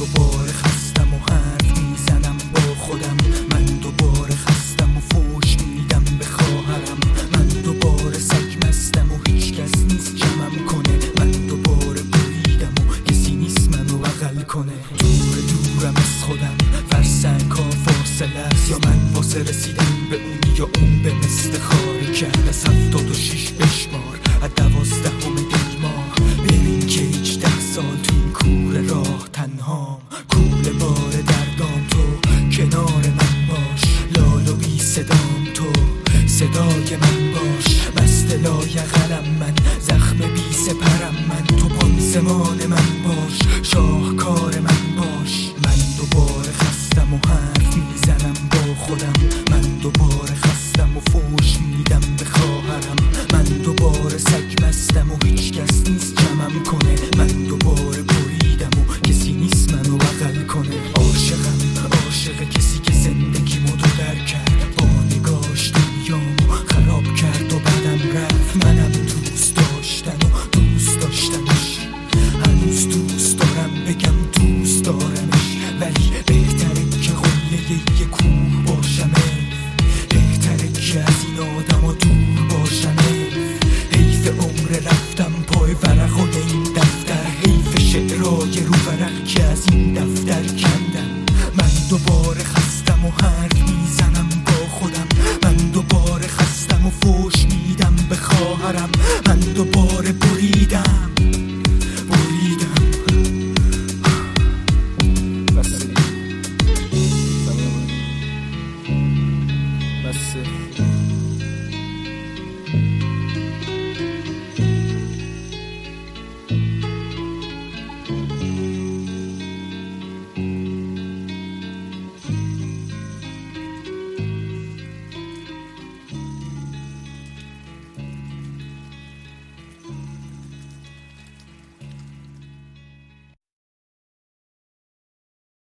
دوباره خستم و حرف میزنم با خودم، من دوباره خستم و فوش میدم به خواهرم، من دوباره سگ مستم و هیچ کس نیست جمعم کنه، من دوباره بریدم و کسی نیست منو بغل کنه. دورم از خودم، فرسنگ ها فاصله است، یا من واسه رسیدم به اون یا اون به مثل خاری کرد. از 76 بشمار از 12 دیماه، ببین که 18 سال تو این کوره راه تنهام، کوله بار دردام تو کنار من باش، لال و بی صدام تو صدای من باش، مست لایقلم من، زخم بی سپرم من، تو پانسمان من باش، شاهکار من باش. من دوباره خستم و حرف میزنم با خودم، من دوباره خستم و فوش میدم به خواهرم، من دوباره سگ مستم و هیچ کس نیست جمعم کنه، من دوباره بریدم و کسی نیست منو بغل کنه. عاشق کسی که زندگیمو دو در کرد، با نگاش دنیامو خراب کرد و بعدم رفت. منم دوست داشتم و دوست داشتمش، هنوز دوست دارم بگم دوست دارمش، ولی بهتره که قله یه کوه باشمه، بهتره که از این آدم ها دور باشمه. حیف عمر رفتم پای ورق و این دفتر، حیف شعرهای رو ورق که از این